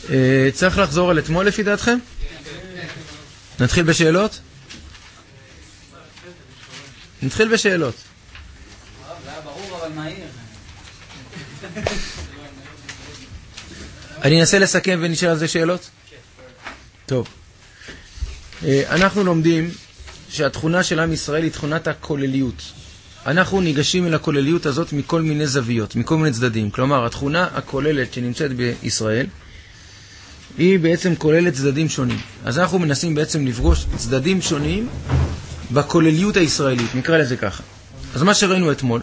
צריך לחזור על אתמול לפי דעתכם? נתחיל בשאלות? נתחיל בשאלות. זה היה ברור אבל מהיר. אני אנסה לסכם ונשאל על זה שאלות? טוב. אנחנו לומדים שהתכונה של עם ישראל היא תכונת הכולליות. אנחנו ניגשים אל הכולליות הזאת מכל מיני זוויות, מכל מיני צדדים. כלומר, התכונה הכוללת שנמצאת בישראל היא בעצם כוללת צדדים שונים. אז אנחנו מנסים בעצם לפגוש צדדים שונים בכולליות הישראלית, נקרא לזה ככה. אז מה שראינו אתמול,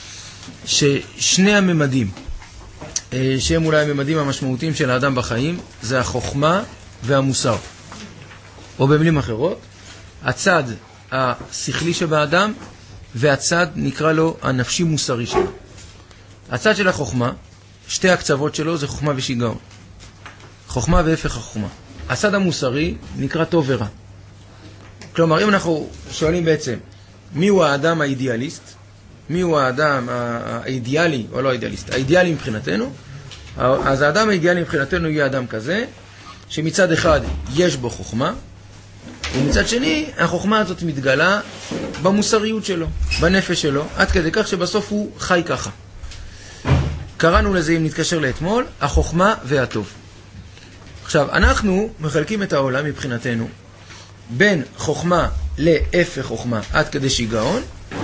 ששני הממדים, שהם אולי הממדים המשמעותיים של האדם בחיים, זה החוכמה והמוסר. או במילים אחרות, הצד השכלי שבאדם והצד נקרא לו הנפשי מוסרי שלו. הצד של החוכמה, שתי הקצוות שלו זה חוכמה ושיגעון. חוכמה והפך החוכמה. הצד המוסרי נקרא טוב ורע. כלומר, אם אנחנו שואלים בעצם, מי הוא האדם האידיאליסט? מי הוא האדם האידיאלי, או לא האידיאליסט? האידיאלי מבחינתנו. אז האדם האידיאלי מבחינתנו יהיה אדם כזה, שמצד אחד יש בו חוכמה, ומצד שני, החוכמה הזאת מתגלה במוסריות שלו, בנפש שלו, עד כדי כך שבסוף הוא חי ככה. קראנו לזה, אם נתקשר לאתמול, החוכמה והטוב. עכשיו, אנחנו מחלקים את העולם מבחינתנו בין חוכמה להפך חוכמה עד כדי שיגעון,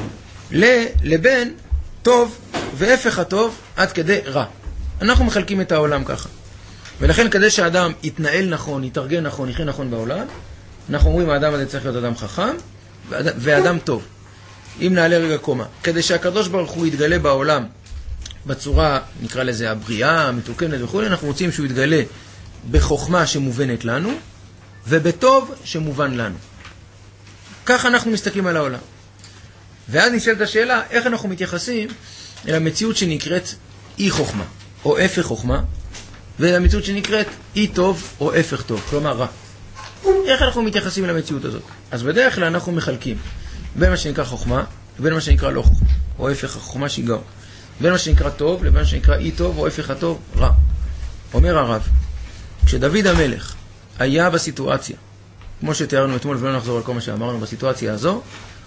לבין טוב והפך הטוב עד כדי רע. אנחנו מחלקים את העולם ככה. ולכן כדי שהאדם יתנהל נכון, יתארגן נכון, יחיה נכון בעולם, אנחנו אומרים האדם הזה צריך להיות אדם חכם ואדם טוב. אם נעלה רגע קומה, כדי שהקדוש ברוך הוא יתגלה בעולם בצורה, נקרא לזה הבריאה, המתוקנת וכו', אנחנו רוצים שהוא יתגלה בחוכמה שמובנת לנו ובטוב שמובן לנו. ככה אנחנו מסתכלים על העולם. ואז נשאלת השאלה, איך אנחנו מתייחסים אל המציאות שנקראת אי חוכמה או הפך חוכמה, ואל המציאות שנקראת אי טוב או הפך טוב, כלומר רע. איך אנחנו מתייחסים למציאות הזאת? אז בדרך כלל אנחנו מחלקים בין מה שנקרא חוכמה ובין מה שנקרא לא חוכמה, או הפך החוכמה שיגעון. בין מה שנקרא טוב לבין מה שנקרא אי טוב או הפך הטוב רע. אומר הרב, כשדוד המלך היה בסיטואציה, כמו שתיארנו אתמול ולא נחזור על כל מה שאמרנו בסיטואציה הזו,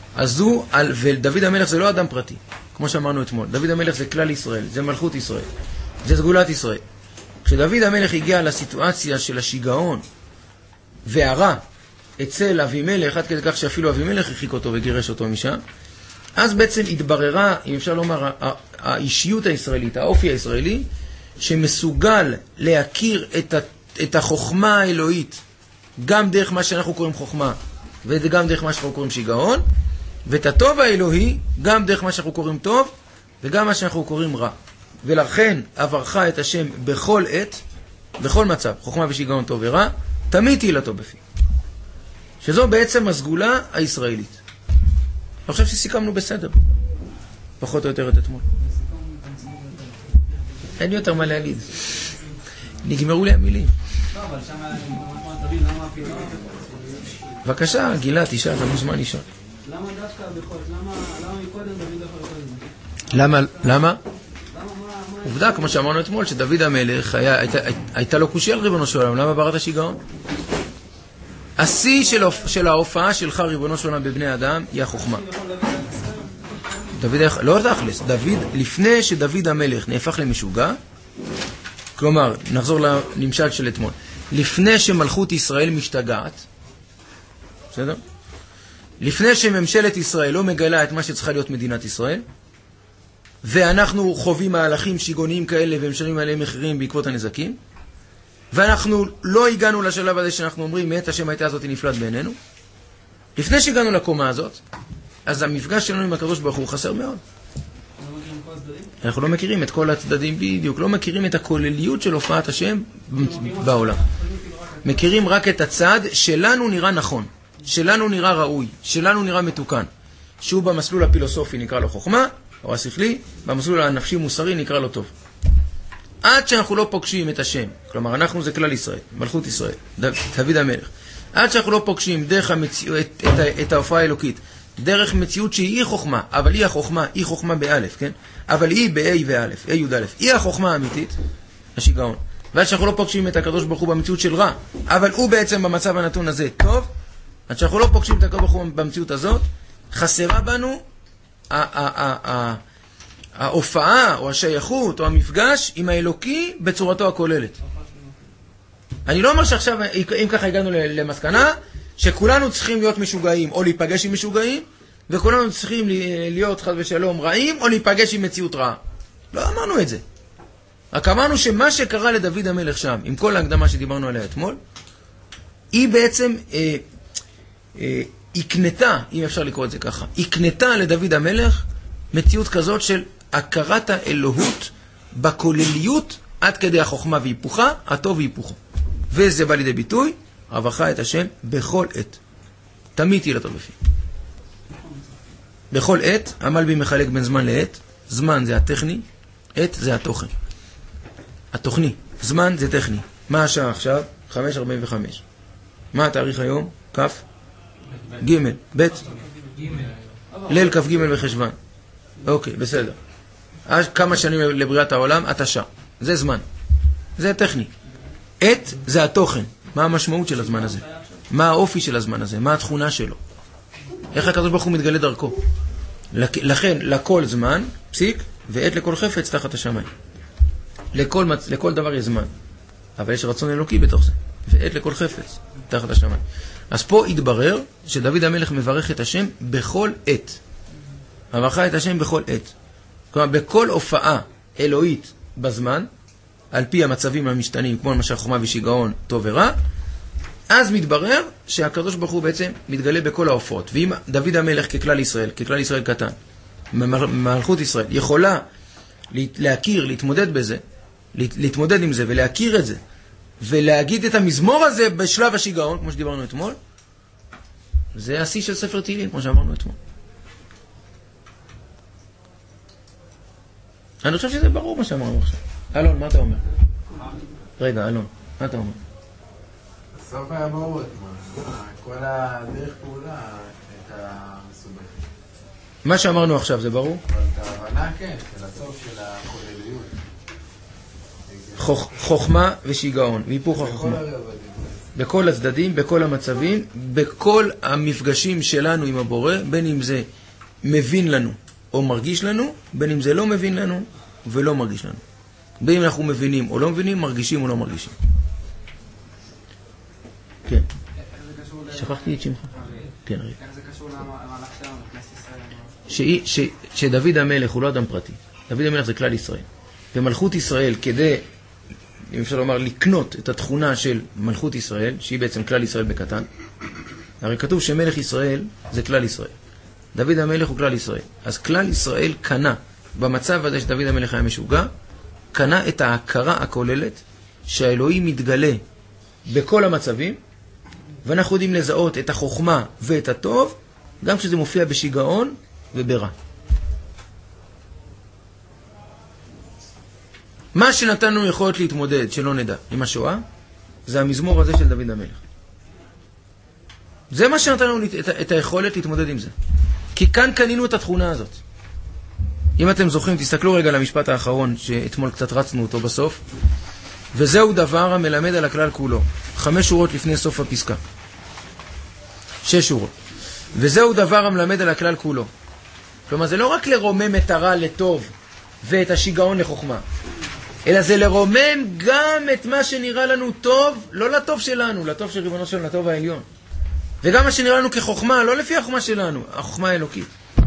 ודוד המלך זה לא אדם פרטי, כמו שאמרנו אתמול. דוד המלך זה כלל ישראל, זה מלכות ישראל, זה סגולת ישראל. כשדוד המלך הגיע לסיטואציה של השיגעון והרע אצל אבימלך, עד כדי כך שאפילו אבימלך הרחיק אותו וגירש אותו משם, אז בעצם התבררה, אם אפשר לומר, האישיות הישראלית, האופי הישראלי, שמסוגל להכיר את החוכמה האלוהית, גם דרך מה שאנחנו קוראים חוכמה, וגם דרך מה שאנחנו קוראים שיגעון, ואת הטוב האלוהי, גם דרך מה שאנחנו קוראים טוב, וגם מה שאנחנו קוראים רע. ולכן עברך את השם בכל עת, בכל מצב, חוכמה ושיגעון טוב ורע, תמיד תהילתו בפי. שזו בעצם הסגולה הישראלית. אני חושב שסיכמנו בסדר. פחות או יותר את אתמול. אין יותר מה להגיד. נגמרו לי המילים. בבקשה, גילה, תשאל, אתה מוזמן לשאול. למה דווקא הבכות? למה מקודם דוד יכול לקודם? למה? עובדה, כמו שאמרנו אתמול, שדוד המלך הייתה לו קושי על ריבונו של עולם. למה בראת השיגעון? השיא של ההופעה שלך, ריבונו של עולם, בבני אדם, היא החוכמה. לא תכלס, לפני שדוד המלך נהפך למשוגע, כלומר, נחזור לנמשל של אתמול, לפני שמלכות ישראל משתגעת, בסדר? לפני שממשלת ישראל לא מגלה את מה שצריכה להיות מדינת ישראל, ואנחנו חווים מהלכים שיגוניים כאלה ומשלמים עליהם מחירים בעקבות הנזקים, ואנחנו לא הגענו לשלב הזה שאנחנו אומרים, מאת השם הייתה הזאת נפלט בעינינו. לפני שהגענו לקומה הזאת, אז המפגש שלנו עם הקדוש ברוך הוא חסר מאוד. אנחנו לא מכירים את כל הצדדים בדיוק, לא מכירים את הכולליות של הופעת השם בעולם. מכירים רק את הצד שלנו נראה נכון, שלנו נראה ראוי, שלנו נראה מתוקן, שהוא במסלול הפילוסופי נקרא לו חוכמה, או השכלי, במסלול הנפשי מוסרי נקרא לו טוב. עד שאנחנו לא פוגשים את השם, כלומר אנחנו זה כלל ישראל, מלכות ישראל, דוד המלך, עד שאנחנו לא פוגשים דרך את ההופעה האלוקית, דרך מציאות שהיא חוכמה, אבל היא החוכמה, היא חוכמה באלף, כן? אבל היא ב-A ואלף, A י' אלף, היא החוכמה האמיתית, השיגעון. ועד שאנחנו לא פוגשים את הקדוש ברוך הוא במציאות של רע, אבל הוא בעצם במצב הנתון הזה טוב, עד שאנחנו לא פוגשים את הקדוש ברוך הוא במציאות הזאת, חסרה בנו ההופעה או השייכות או המפגש עם האלוקי בצורתו הכוללת. אני לא אומר שעכשיו, אם ככה הגענו למסקנה, שכולנו צריכים להיות משוגעים או להיפגש עם משוגעים, וכולנו צריכים להיות חס ושלום רעים או להיפגש עם מציאות רעה. לא אמרנו את זה. רק אמרנו שמה שקרה לדוד המלך שם, עם כל ההקדמה שדיברנו עליה אתמול, היא בעצם הקנתה, אם אפשר לקרוא את זה ככה, הקנתה לדוד המלך מציאות כזאת של הכרת האלוהות בכולליות עד כדי החוכמה והיפוכה, הטוב והיפוכו. וזה בא לידי ביטוי, אהבך את השם בכל עת. תמיד תהיה לטוב לפי. בכל עת, המלבי מחלק בין זמן לעת. זמן זה הטכני, עת זה התוכן. התוכני, זמן זה טכני. מה השעה עכשיו? 5:45. מה התאריך היום? כף? ג' ב' ליל כף ג' בחשבן. אוקיי, בסדר. כמה שנים לבריאת העולם? התשע. זה זמן. זה טכני. עת זה התוכן. מה המשמעות של הזמן הזה? מה האופי של הזמן הזה? מה התכונה שלו? איך הקדוש ברוך הוא מתגלה דרכו? לכן, לכל זמן, פסיק, ועת לכל חפץ תחת השמיים. לכל דבר יש זמן. אבל יש רצון אלוקי בתוך זה. ועת לכל חפץ תחת השמיים. אז פה התברר שדוד המלך מברך את השם בכל עת. מברך את השם בכל עת. כלומר, בכל הופעה אלוהית בזמן, על פי המצבים המשתנים, כמו למשל חוכמה ושיגעון, טוב ורע, אז מתברר שהקדוש ברוך הוא בעצם מתגלה בכל ההופעות. ואם דוד המלך ככלל ישראל קטן, מלכות ישראל, יכולה להכיר, להתמודד בזה, להתמודד עם זה ולהכיר את זה, ולהגיד את המזמור הזה בשלב השיגעון, כמו שדיברנו אתמול, זה השיא של ספר תהילים, כמו שאמרנו אתמול. אני חושב שזה ברור מה שאמרנו עכשיו. אלון, מה אתה אומר? רגע, אלון, מה אתה אומר? הסוף היה ברור אתמול. כל הדרך פעולה הייתה מסובכת. מה שאמרנו עכשיו זה ברור? אבל את ההבנה כן, של הסוף של הכולליות. חוכמה ושיגעון, והיפוך החוכמה. בכל הצדדים, בכל המצבים, בכל המפגשים שלנו עם הבורא, בין אם זה מבין לנו או מרגיש לנו, בין אם זה לא מבין לנו ולא מרגיש לנו. בין אם אנחנו מבינים או לא מבינים, מרגישים או לא מרגישים. כן. שכחתי את שמך. כן, רגע. איך זה קשור למהלך שלנו, לכנסת ישראל? שדוד המלך הוא לא אדם פרטי. דוד המלך זה כלל ישראל. ומלכות ישראל, כדי, אם אפשר לומר, לקנות את התכונה של מלכות ישראל, שהיא בעצם כלל ישראל בקטן, הרי כתוב שמלך ישראל זה כלל ישראל. דוד המלך הוא כלל ישראל. אז כלל ישראל קנה, במצב הזה שדוד המלך היה משוגע, קנה את ההכרה הכוללת שהאלוהים מתגלה בכל המצבים, ואנחנו יודעים לזהות את החוכמה ואת הטוב, גם כשזה מופיע בשיגעון וברע. מה שנתנו יכולת להתמודד, שלא נדע, עם השואה, זה המזמור הזה של דוד המלך. זה מה שנתנו את היכולת להתמודד עם זה. כי כאן קנינו את התכונה הזאת. אם אתם זוכרים, תסתכלו רגע למשפט האחרון, שאתמול קצת רצנו אותו בסוף. וזהו דבר המלמד על הכלל כולו. 5 שורות לפני סוף הפסקה. 6 שורות. וזהו דבר המלמד על הכלל כולו. כלומר, זה לא רק לרומם את הרע לטוב ואת השיגעון לחוכמה, אלא זה לרומם גם את מה שנראה לנו טוב, לא לטוב שלנו, לטוב של ריבונו שלנו, לטוב העליון. וגם מה שנראה לנו כחוכמה, לא לפי החוכמה שלנו, החוכמה האלוקית.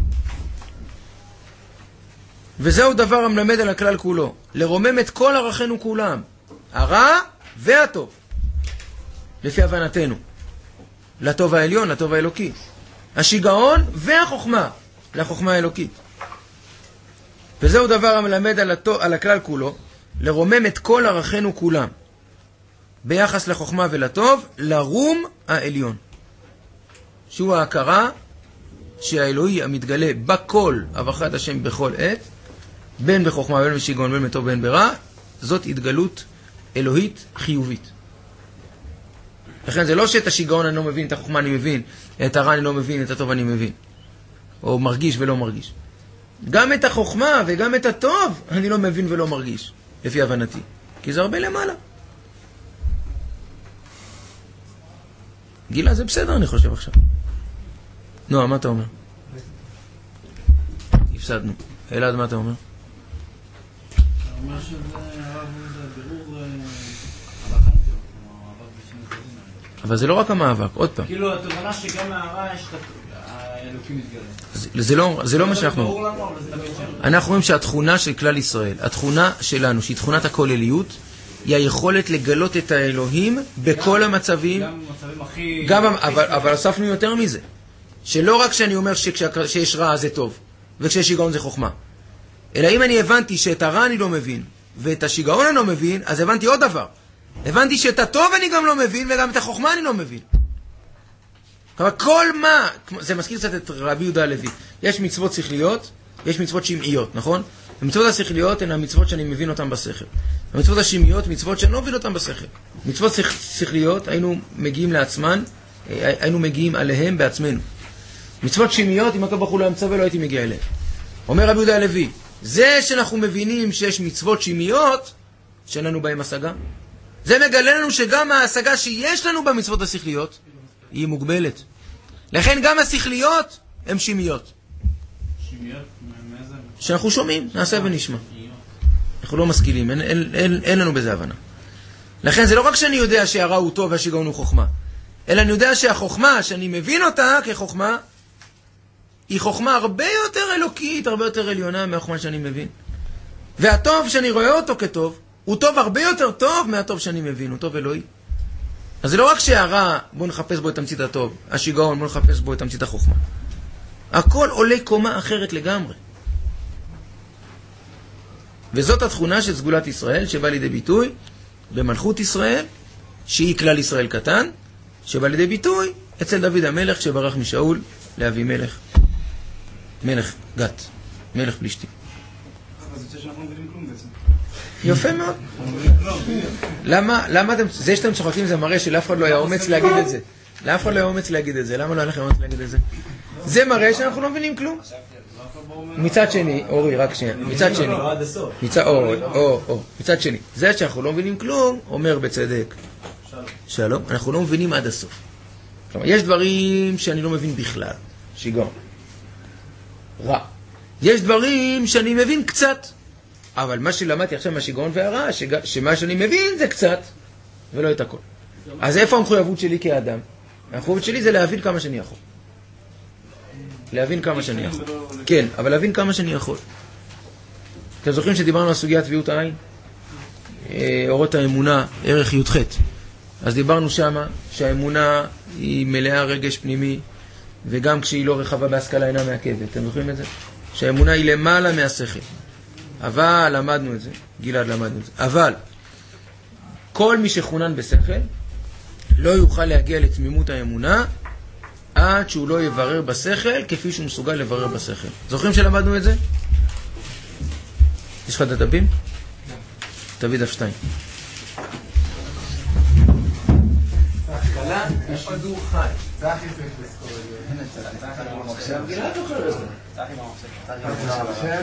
וזהו דבר המלמד על הכלל כולו, לרומם את כל ערכינו כולם, הרע והטוב, לפי הבנתנו, לטוב העליון, לטוב האלוקי, השיגעון והחוכמה, לחוכמה האלוקית. וזהו דבר המלמד על הכלל כולו, לרומם את כל ערכינו כולם, ביחס לחוכמה ולטוב, לרום העליון, שהוא ההכרה שהאלוהי המתגלה בכל, אברכת השם בכל עת, בין בחוכמה, בין בשיגעון, בין בטוב, בין ברע, זאת התגלות אלוהית חיובית. לכן זה לא שאת השיגעון אני לא מבין, את החוכמה אני מבין, את הרע אני לא מבין, את הטוב אני מבין. או מרגיש ולא מרגיש. גם את החוכמה וגם את הטוב אני לא מבין ולא מרגיש, לפי הבנתי. כי זה הרבה למעלה. גילה זה בסדר, אני חושב עכשיו. נועה, מה אתה אומר? הפסדנו. אלעד, מה אתה אומר? אתה אומר שזה הרב בירור הלכה נטו, המאבק בשני הצדדים. אבל זה לא רק המאבק, עוד פעם. כאילו, התובנה שגם מהרע יש האלוקים מתגלה. זה לא מה שאנחנו... ברור לנו, אבל זה תמיד שלנו. אנחנו רואים שהתכונה של כלל ישראל, התכונה שלנו, שהיא תכונת הכולליות, היא היכולת לגלות את האלוהים בכל המצבים. גם במצבים הכי... אבל הוספנו יותר מזה. שלא רק שאני אומר שיש רע זה טוב, וכשיש שיגעון זה חוכמה. אלא אם אני הבנתי שאת הרע אני לא מבין, ואת השיגעון אני לא מבין, אז הבנתי עוד דבר. הבנתי שאת הטוב אני גם לא מבין, וגם את החוכמה אני לא מבין. אבל כל מה, זה מזכיר קצת את רבי יהודה הלוי. יש מצוות שכליות, יש מצוות שמעיות, נכון? המצוות השכליות הן המצוות שאני מבין אותן בשכל. המצוות השמעיות, מצוות שאני לא מבין אותן בשכל. מצוות שכליות, היינו מגיעים לעצמן, היינו מגיעים עליהם בעצמנו. מצוות שמעיות, אם הקדוש ברוך הוא לא מצווה, לא הייתי מגיע אליהם. אומר רבי יהודה הלוי, זה שאנחנו מבינים שיש מצוות שמעיות, שאין לנו בהם השגה, זה מגלה לנו שגם ההשגה שיש לנו במצוות השכליות, היא מוגבלת. לכן גם השכליות הן שמעיות. שמיות? מאיזה? שאנחנו שומעים, נעשה ונשמע. אנחנו לא משכילים, אין לנו בזה הבנה. לכן זה לא רק שאני יודע שהרע הוא טוב והשיגעון הוא חוכמה, אלא אני יודע שהחוכמה, שאני מבין אותה כחוכמה, היא חוכמה הרבה יותר אלוקית, הרבה יותר עליונה מהחוכמה שאני מבין. והטוב שאני רואה אותו כטוב, הוא טוב הרבה יותר טוב מהטוב שאני מבין, הוא טוב אלוהי. אז זה לא רק שהרע, בוא נחפש בו את תמצית הטוב, השיגעון, בוא נחפש בו את תמצית החוכמה. הכל עולה קומה אחרת לגמרי. וזאת התכונה של סגולת ישראל, שבא לידי ביטוי במלכות ישראל, שהיא כלל ישראל קטן, שבא לידי ביטוי אצל דוד המלך, שברח משאול לאבי מלך, מלך גת, מלך פלישתים. אז זה שאנחנו מבינים כלום בעצם. יפה מאוד. למה אתם, זה שאתם צוחקים זה מראה שלאף אחד לא היה אומץ להגיד את זה. לאף אחד לא היה אומץ להגיד את זה. למה לא היה לכם אומץ להגיד את זה? זה מראה שאנחנו לא מבינים כלום. מצד שני, אורי, רק שנייה. מצד שני. מצד שני. זה שאנחנו לא מבינים כלום, אומר בצדק. שלום. אנחנו לא מבינים עד הסוף. כלומר, יש דברים שאני לא מבין בכלל. שיגעון. רע. יש דברים שאני מבין קצת. אבל מה שלמדתי עכשיו מהשיגעון והרע, שמה שאני מבין זה קצת, ולא את הכל. אז איפה המחויבות שלי כאדם? המחויבות שלי זה להבין כמה שאני יכול. להבין כמה שאני יכול. כן, אבל להבין כמה שאני יכול. אתם זוכרים שדיברנו על סוגיית טביעות העין? אורות האמונה, ערך י"ח. אז דיברנו שמה שהאמונה היא מלאה רגש פנימי, וגם כשהיא לא רחבה בהשכלה אינה מעכבת. אתם זוכרים את זה? שהאמונה היא למעלה מהשכל. אבל למדנו את זה, גלעד למדנו את זה. אבל כל מי שחונן בשכל לא יוכל להגיע לתמימות האמונה עד שהוא לא יברר בשכל כפי שהוא מסוגל לברר בשכל. זוכרים שלמדנו את זה? יש לך דפים? תביא דף 2. בהתחלה יש שידור חי. צחי צריך לזכור את זה. גלעד זוכר את זה. צחי במחשב.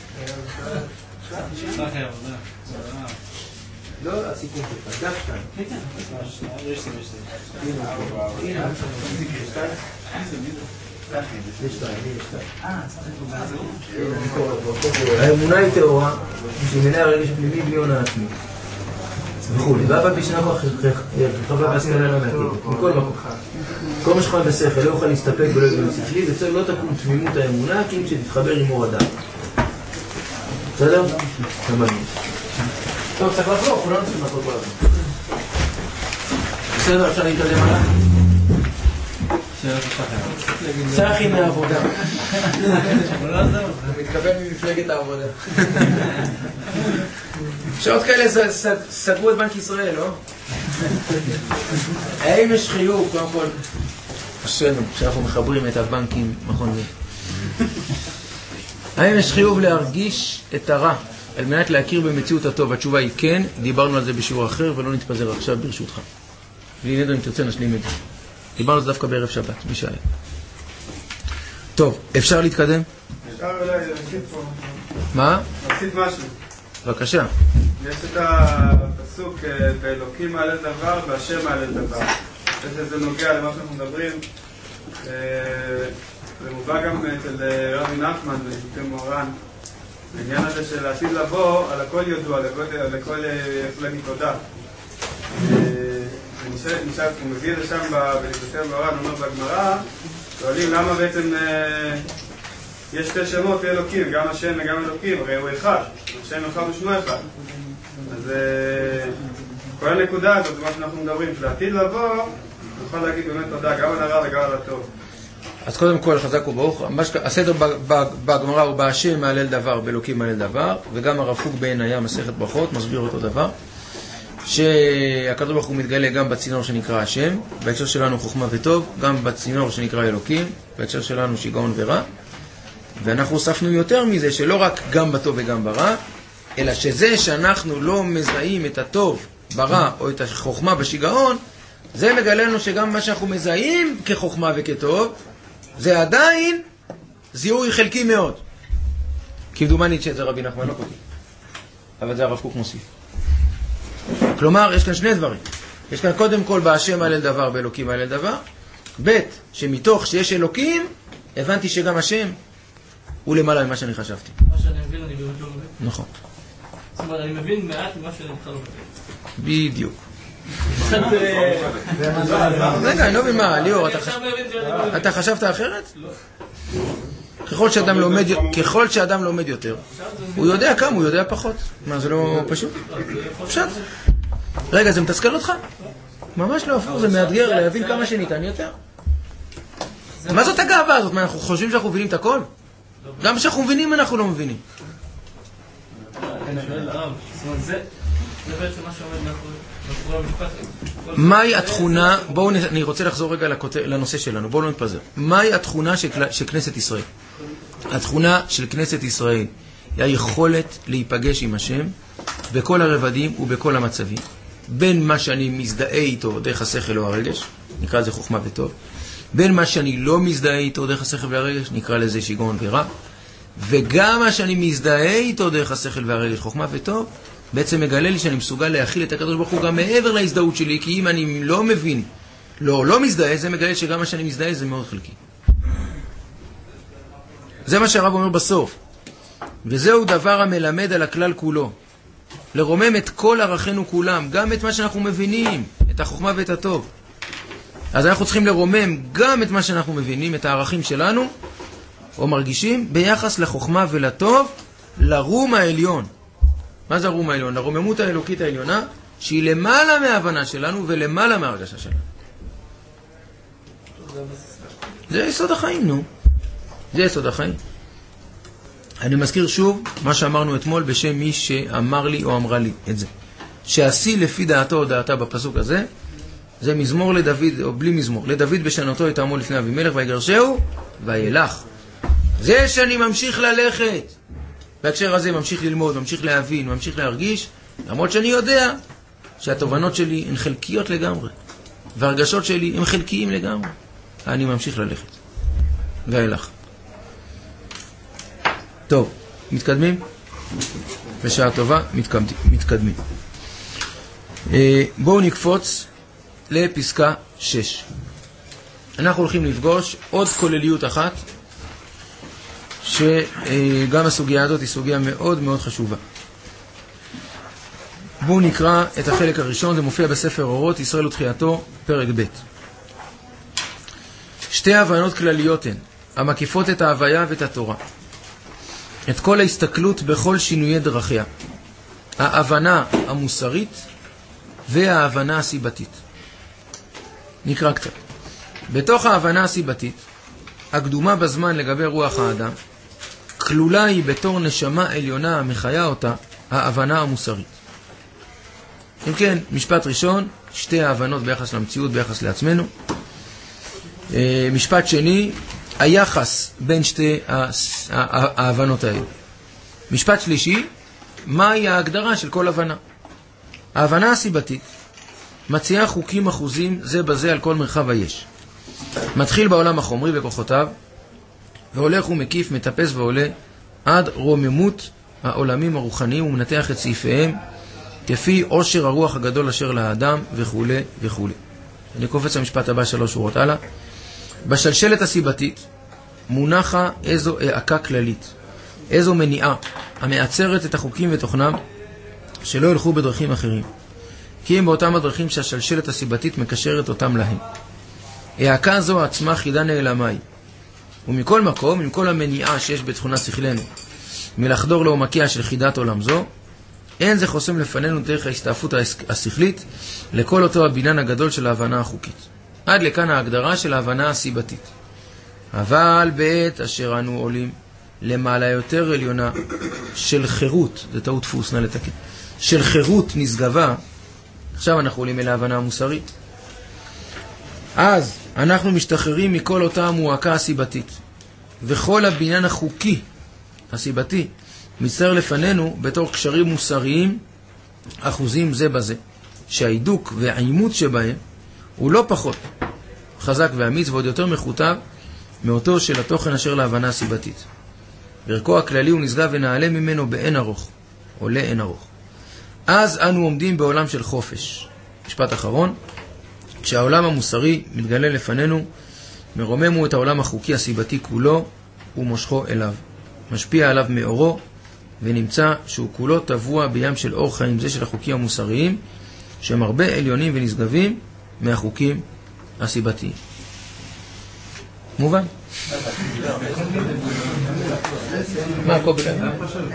לא, הסיכום שלך, דף 2. יש סימן האמונה היא טהורה, שהיא מלאה רגש פנימי בלי הונאה עצמית. וכו'. ואף על פי שאנחנו חווה בהשכלה לא מעכבת. מכל מקום. כל מה שחונן בשכל לא יוכל להסתפק ולא יגמר שכלי, וצריך לא תקום תמימות האמונה, כי אם שתתחבר עם אור הדעת. בסדר? למדנו. טוב, צריך לחזור, כולנו צריכים לחזור כל הזמן. בסדר, אפשר להתקדם עליו? צחי מהעבודה. הוא מתכוון ממפלגת העבודה. שעות כאלה סגרו את בנק ישראל, לא? האם יש חיוב, קודם כל, אשרנו, כשאנחנו מחברים את הבנקים, נכון לי. האם יש חיוב להרגיש את הרע על מנת להכיר במציאות הטוב? התשובה היא כן, דיברנו על זה בשיעור אחר ולא נתפזר עכשיו ברשותך. בלי נדר אם תרצה נשלים את זה. דיברנו על זה דווקא בערב שבת, בשעה. טוב, אפשר להתקדם? אפשר אולי להוסיף פה. מה? להוסיף משהו. בבקשה. יש את הפסוק באלוקים מעלה דבר והשם מעלה דבר. שזה נוגע למה שאנחנו מדברים. זה מובא גם אצל רבי נחמן ושוקי מוהר"ן. העניין הזה של העתיד לבוא, על הכל ידוע, על הכל איך להגיד תודה. הוא מביא את זה שם בליקוטי מוהר"ן, אומר בגמרא, שואלים למה בעצם יש שתי שמות לאלוקים, גם השם וגם אלוקים, הרי הוא אחד, השם אחד ושמו אחד. אז כל הנקודה הזאת, מה שאנחנו מדברים, של העתיד לבוא, נוכל להגיד באמת תודה גם על הרע וגם על הטוב. אז קודם כל חזק וברוך, הסדר בגמרא הוא בהשם מהלל דבר, באלוקים מהלל דבר, וגם הרב קוק בעיניה מסכת ברכות מסביר אותו דבר, שהקדוש ברוך הוא מתגלה גם בצינור שנקרא השם, בהקשר שלנו חוכמה וטוב, גם בצינור שנקרא אלוקים, בהקשר שלנו שיגעון ורע, ואנחנו הוספנו יותר מזה שלא רק גם בטוב וגם ברע, אלא שזה שאנחנו לא מזהים את הטוב ברע או את החוכמה בשיגעון, זה מגלה לנו שגם מה שאנחנו מזהים כחוכמה וכטוב, זה עדיין זיהוי חלקי מאוד. כמדומני שזה רבי נחמן לא כותב, אבל זה הרב קוק מוסיף. כלומר, יש כאן שני דברים. יש כאן קודם כל בהשם מהלל דבר, באלוקים מהלל דבר. ב' שמתוך שיש אלוקים, הבנתי שגם השם הוא למעלה ממה שאני חשבתי. מה שאני מבין, אני באמת לא מבין. נכון. זאת אומרת, אני מבין מעט ממה שאני בכלל לא מבין. בדיוק. רגע, אני לא מבין מה, ליאור, אתה חשבת אחרת? לא. ככל שאדם לומד יותר, הוא יודע כמה, הוא יודע פחות. מה, זה לא פשוט? פשוט. רגע, זה מתסכל אותך? ממש לא הפוך, זה מאתגר להבין כמה שניתן יותר. מה זאת הגאווה הזאת? מה, אנחנו חושבים שאנחנו מבינים את הכל? גם כשאנחנו מבינים, אנחנו לא מבינים. זה בעצם מה שעומד מאחורי המשפט. מהי התכונה, אני רוצה לחזור רגע לנושא שלנו, בואו לא נתפזר. מהי התכונה של כנסת ישראל? התכונה של כנסת ישראל היא היכולת להיפגש עם השם בכל הרבדים ובכל המצבים. בין מה שאני מזדהה איתו דרך השכל או הרגש, נקרא לזה חוכמה וטוב. בין מה שאני לא מזדהה איתו דרך השכל והרגש, נקרא לזה שיגעון ורע. וגם מה שאני מזדהה איתו דרך השכל והרגש, חוכמה וטוב, בעצם מגלה לי שאני מסוגל להכיל את הקדוש ברוך הוא גם מעבר להזדהות שלי, כי אם אני לא מבין, לא מזדהה, זה מגלה שגם מה שאני מזדהה זה מאוד חלקי. זה מה שהרב אומר בסוף. וזהו דבר המלמד על הכלל כולו. לרומם את כל ערכינו כולם, גם את מה שאנחנו מבינים, את החוכמה ואת הטוב. אז אנחנו צריכים לרומם גם את מה שאנחנו מבינים, את הערכים שלנו, או מרגישים, ביחס לחוכמה ולטוב, לרום העליון. מה זה הרום העליון? לרוממות האלוקית העליונה, שהיא למעלה מההבנה שלנו ולמעלה מההרגשה שלנו. זה יסוד החיים, נו. זה יסוד החיים. אני מזכיר שוב מה שאמרנו אתמול בשם מי שאמר לי או אמרה לי את זה. שעשי לפי דעתו או דעתה בפסוק הזה, זה מזמור לדוד, או בלי מזמור, לדוד בשנתו יתאמו לפני אבימלך ויגרשהו וילך. זה שאני ממשיך ללכת. בהקשר הזה ממשיך ללמוד, ממשיך להבין, ממשיך להרגיש, למרות שאני יודע שהתובנות שלי הן חלקיות לגמרי, והרגשות שלי הן חלקיים לגמרי. אני ממשיך ללכת. ואילך. טוב, מתקדמים? בשעה טובה, מתקדמים. בואו נקפוץ לפסקה 6. אנחנו הולכים לפגוש עוד כולליות אחת, שגם הסוגיה הזאת היא סוגיה מאוד מאוד חשובה. בואו נקרא את החלק הראשון, זה מופיע בספר אורות, ישראל ותחייתו, פרק ב'. שתי הבנות כלליות הן, המקיפות את ההוויה ואת התורה. את כל ההסתכלות בכל שינויי דרכיה. ההבנה המוסרית וההבנה הסיבתית. נקרא קצת. בתוך ההבנה הסיבתית, הקדומה בזמן לגבי רוח האדם, כלולה היא בתור נשמה עליונה המחיה אותה, ההבנה המוסרית. אם כן, משפט ראשון, שתי ההבנות ביחס למציאות, ביחס לעצמנו. משפט שני, היחס בין שתי ההבנות האלה. משפט שלישי, מהי ההגדרה של כל הבנה? ההבנה הסיבתית מציעה חוקים אחוזים זה בזה על כל מרחב היש. מתחיל בעולם החומרי וכוחותיו, והולך ומקיף, מטפס ועולה, עד רוממות העולמים הרוחניים ומנתח את סעיפיהם, כפי עושר הרוח הגדול אשר לאדם וכו' וכו'. אני קופץ למשפט הבא 3 שורות הלאה. בשלשלת הסיבתית מונחה איזו העקה כללית, איזו מניעה המעצרת את החוקים ותוכנם שלא ילכו בדרכים אחרים, כי הם באותם הדרכים שהשלשלת הסיבתית מקשרת אותם להם. העקה זו עצמה חידה נעלמה היא, ומכל מקום, עם כל המניעה שיש בתכונה שכלנו מלחדור לעומקיה של חידת עולם זו, אין זה חוסם לפנינו דרך ההסתעפות השכלית לכל אותו הבניין הגדול של ההבנה החוקית. עד לכאן ההגדרה של ההבנה הסיבתית. אבל בעת אשר אנו עולים למעלה יותר עליונה של חירות, זה טעות דפוס, נא לתקן, של חירות נשגבה, עכשיו אנחנו עולים אל ההבנה המוסרית. אז אנחנו משתחררים מכל אותה המועקה הסיבתית, וכל הבניין החוקי הסיבתי מצטער לפנינו בתור קשרים מוסריים אחוזים זה בזה, שהעידוק והעימות שבהם הוא לא פחות חזק ואמיץ ועוד יותר מחוטב מאותו של התוכן אשר להבנה הסיבתית. בערכו הכללי הוא נשגב ונעלה ממנו באין ארוך, או לאין ארוך. אז אנו עומדים בעולם של חופש. משפט אחרון, כשהעולם המוסרי מתגלה לפנינו, מרומם הוא את העולם החוקי הסיבתי כולו ומושכו אליו, משפיע עליו מאורו, ונמצא שהוא כולו טבוע בים של אור חיים זה של החוקים המוסריים, שהם הרבה עליונים ונשגבים מהחוקים הסיבתיים. מובן? מה הכל בגלל?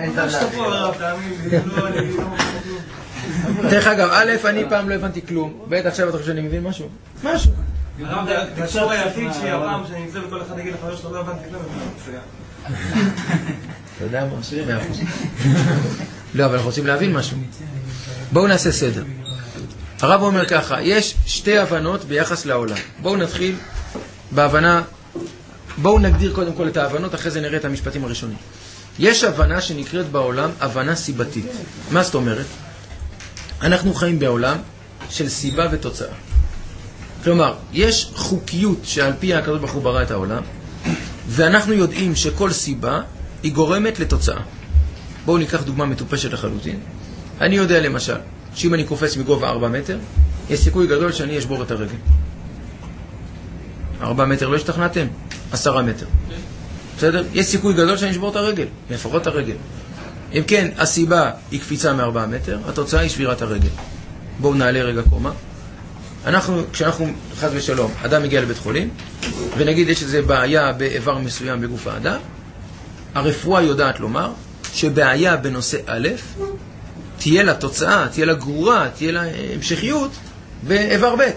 דרך אגב, א', אני פעם לא הבנתי כלום, ב', עכשיו אתה חושב שאני מבין משהו? משהו. הקשור היחיד שהפעם שאני נמצא וכל אחד יגיד לך שאתה לא הבנתי כלום, אתה יודע מה? 100%. לא, אבל אנחנו רוצים להבין משהו. בואו נעשה סדר. הרב אומר ככה, יש שתי הבנות ביחס לעולם. בואו נתחיל בהבנה, בואו נגדיר קודם כל את ההבנות, אחרי זה נראה את המשפטים הראשונים. יש הבנה שנקראת בעולם הבנה סיבתית. מה זאת אומרת? אנחנו חיים בעולם של סיבה ותוצאה. כלומר, יש חוקיות שעל פי הקדוש ברוך הוא ברא את העולם, ואנחנו יודעים שכל סיבה היא גורמת לתוצאה. בואו ניקח דוגמה מטופשת לחלוטין. אני יודע למשל, שאם אני קופץ מגובה 4 מטר, יש סיכוי גדול שאני אשבור את הרגל. 4 מטר לא השתכנעתם? 10 מטר. בסדר? יש סיכוי גדול שאני אשבור את הרגל, לפחות את הרגל. אם כן, הסיבה היא קפיצה מ4 מטר, התוצאה היא שבירת הרגל. בואו נעלה רגע קומה. כשאנחנו, חס ושלום, אדם מגיע לבית חולים, ונגיד יש איזו בעיה באיבר מסוים בגוף האדם, הרפואה יודעת לומר שבעיה בנושא א', תהיה לה תוצאה, תהיה לה גרורה, תהיה לה המשכיות באיבר ב'.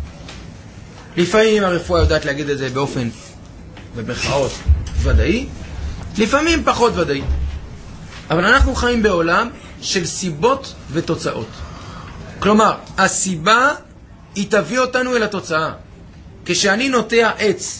לפעמים הרפואה יודעת להגיד את זה באופן, במחאות, ודאי, לפעמים פחות ודאי. אבל אנחנו חיים בעולם של סיבות ותוצאות. כלומר, הסיבה היא תביא אותנו אל התוצאה. כשאני נוטע עץ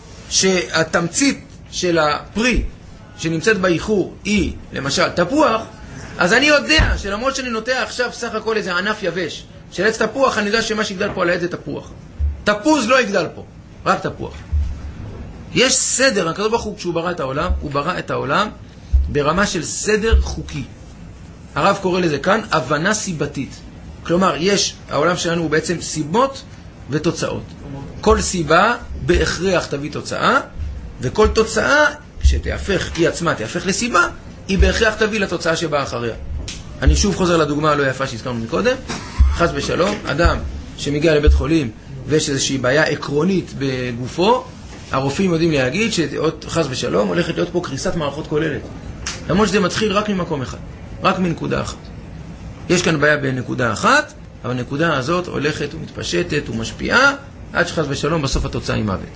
שהתמצית של הפרי שנמצאת באיחור היא, למשל, תפוח, אז אני יודע שלמרות שאני נוטע עכשיו סך הכל איזה ענף יבש של עץ תפוח, אני יודע שמה שיגדל פה על העץ זה תפוח. תפוז לא יגדל פה, רק תפוח. יש סדר, הקדוש ברוך הוא כשהוא ברא את העולם, הוא ברא את העולם ברמה של סדר חוקי. הרב קורא לזה כאן הבנה סיבתית. כלומר, העולם שלנו הוא בעצם סיבות ותוצאות. כל סיבה בהכרח תביא תוצאה, וכל תוצאה שתהפך, היא עצמה תהפך לסיבה, היא בהכרח תביא לתוצאה שבאה אחריה. אני שוב חוזר לדוגמה הלא יפה שהזכרנו מקודם. חס ושלום, אדם שמגיע לבית חולים ויש איזושהי בעיה עקרונית בגופו, הרופאים יודעים להגיד שחס ושלום הולכת להיות פה קריסת מערכות כוללת. למרות שזה מתחיל רק ממקום אחד, רק מנקודה אחת. יש כאן בעיה בנקודה אחת, אבל הנקודה הזאת הולכת ומתפשטת ומשפיעה, עד שחס ושלום בסוף התוצאה היא מוות.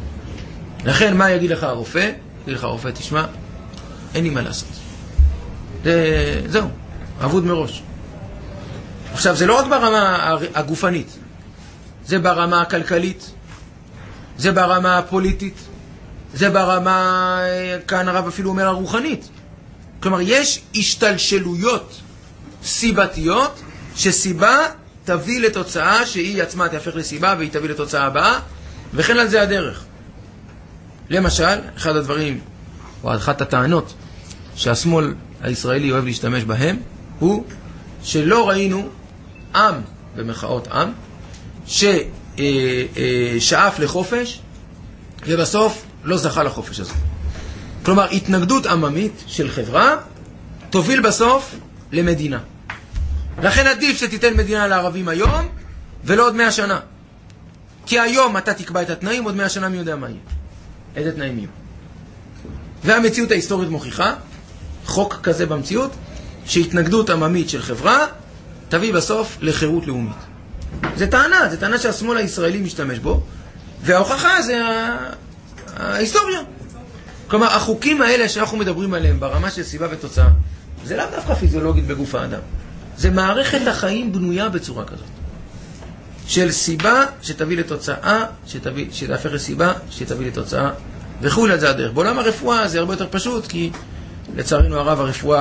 לכן מה יגיד לך הרופא? יגיד לך הרופא, תשמע, אין לי מה לעשות. זהו, עבוד מראש. עכשיו, זה לא רק ברמה הגופנית, זה ברמה הכלכלית, זה ברמה הפוליטית, זה ברמה, כאן הרב אפילו אומר, הרוחנית. כלומר, יש השתלשלויות סיבתיות, שסיבה תביא לתוצאה שהיא עצמה תהפך לסיבה והיא תביא לתוצאה הבאה, וכן על זה הדרך. למשל, אחד הדברים, או אחת הטענות שהשמאל הישראלי אוהב להשתמש בהם, הוא שלא ראינו עם, במחאות עם, ששאף לחופש, ובסוף לא זכה לחופש הזה. כלומר, התנגדות עממית של חברה תוביל בסוף למדינה. לכן עדיף שתיתן מדינה לערבים היום, ולא עוד 100 שנה. כי היום אתה תקבע את התנאים, עוד 100 שנה מי יודע מה יהיה. איזה תנאים יהיו. והמציאות ההיסטורית מוכיחה, חוק כזה במציאות, שהתנגדות עממית של חברה תביא בסוף לחירות לאומית. זה טענה שהשמאל הישראלי משתמש בו, וההוכחה זה ההיסטוריה. כלומר, החוקים האלה שאנחנו מדברים עליהם ברמה של סיבה ותוצאה, זה לא דווקא פיזיולוגית בגוף האדם. זה מערכת החיים בנויה בצורה כזאת. של סיבה שתביא לתוצאה, שתהפך לסיבה שתביא לתוצאה, וכו' על זה הדרך. בעולם הרפואה זה הרבה יותר פשוט, כי לצערנו הרב הרפואה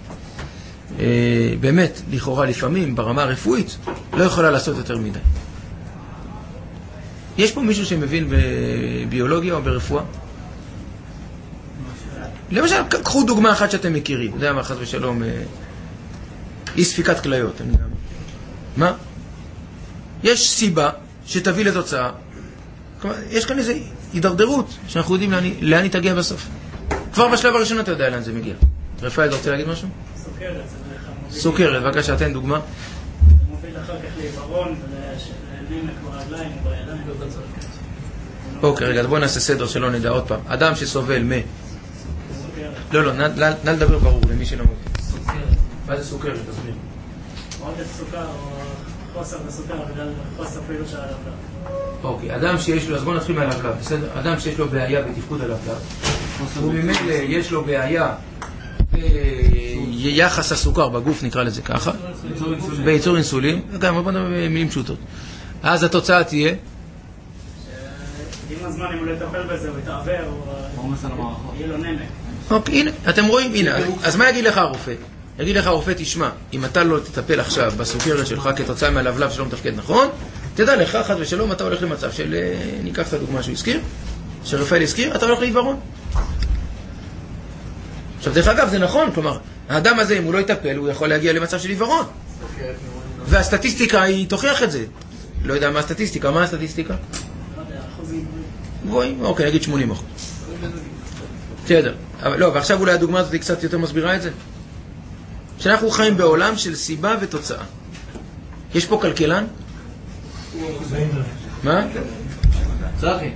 באמת, לכאורה לפעמים, ברמה הרפואית, לא יכולה לעשות יותר מדי. יש פה מישהו שמבין בביולוגיה או ברפואה? למשל, קחו דוגמה אחת שאתם מכירים. זה היה חס ושלום, אי ספיקת כליות. מה? יש סיבה שתביא לתוצאה. כלומר, יש כאן איזו הידרדרות שאנחנו יודעים לאן היא תגיע בסוף. כבר בשלב הראשון אתה יודע לאן זה מגיע. רפאל, אתה רוצה להגיד משהו? סוכרת. סוכרת, בבקשה, תן דוגמה. זה מוביל אחר כך לעיוורון ולנמק ברגליים ובידיים. אוקיי, רגע, אז בואו נעשה סדר שלא נדע עוד פעם. אדם שסובל מ... לא, נא לדבר ברור למי שלא מבין. סוכרת. מה זה סוכרת? תסביר. עודף סוכר או חוסר בסוכר בגלל חוסר פעילות של הלבלב. אוקיי, אדם שיש לו, אז בואו נתחיל מהלבלב, בסדר? אדם שיש לו בעיה בתפקוד הלבלב, וממילא יש לו בעיה ביחס הסוכר בגוף, נקרא לזה ככה, בייצור אינסולין, גם בואו נדבר במילים פשוטות. אז התוצאה תהיה? עם הזמן, אם הוא לא יטפל בזה, הוא יתעבר, או יהיה לו נמק. אוקיי, הנה, אתם רואים, הנה, אז מה יגיד לך הרופא? יגיד לך הרופא, תשמע, אם אתה לא תטפל עכשיו בסוכרת שלך כתוצאה מהלבלב שלא מתפקד נכון, תדע לך, חד ושלום, אתה הולך למצב של, ניקח את הדוגמה שהוא הזכיר, שרפאל הזכיר, אתה הולך לעיוורון. עכשיו, דרך אגב, זה נכון, כלומר, האדם הזה, אם הוא לא יטפל, הוא יכול להגיע למצב של עיוורון. והסטטיסטיקה היא תוכיח את זה. לא יודע מה הסטטיסטיקה, מה הסטטיסטיקה? גבוהים, אוקיי, נגיד 80%. בסדר, לא, ועכשיו אולי הדוגמה הזאת היא קצת יותר מסבירה את זה. שאנחנו חיים בעולם של סיבה ותוצאה. יש פה כלכלן? מה? צחי.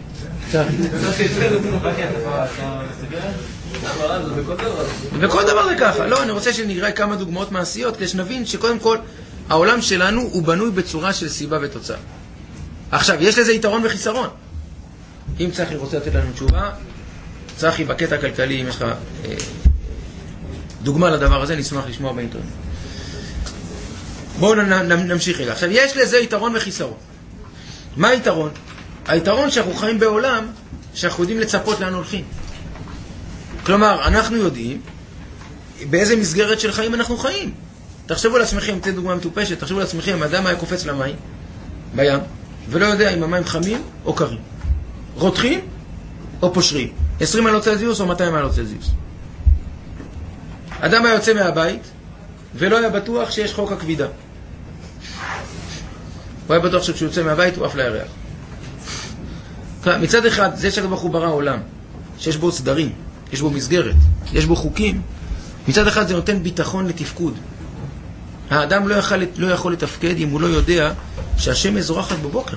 וכל דבר זה ככה. לא, אני רוצה שנראה כמה דוגמאות מעשיות, כדי שנבין שקודם כל, העולם שלנו הוא בנוי בצורה של סיבה ותוצאה. עכשיו, יש לזה יתרון וחיסרון. אם צחי רוצה לתת לנו תשובה, צחי, בקטע הכלכלי, אם יש לך דוגמה לדבר הזה, נשמח לשמוע באינטרנט. בואו נמשיך רגע. עכשיו, יש לזה יתרון וחיסרון. מה היתרון? היתרון שאנחנו חיים בעולם שאנחנו יודעים לצפות לאן הולכים. כלומר, אנחנו יודעים באיזה מסגרת של חיים אנחנו חיים. תחשבו לעצמכם, תן דוגמה מטופשת, תחשבו לעצמכם, האדם היה קופץ למים, בים, ולא יודע אם המים חמים או קרים. רותחים או פושרים. 20 מעלות צלזיוס או 200 מעלות צלזיוס. אדם היה יוצא מהבית ולא היה בטוח שיש חוק הכבידה. הוא היה בטוח שכשהוא יוצא מהבית הוא אף לירח. מצד אחד, זה שהקדוש ברוך הוא ברא עולם, שיש בו סדרים, יש בו מסגרת, יש בו חוקים, מצד אחד זה נותן ביטחון לתפקוד. האדם לא יכול לתפקד אם הוא לא יודע שהשמש זורחת בבוקר.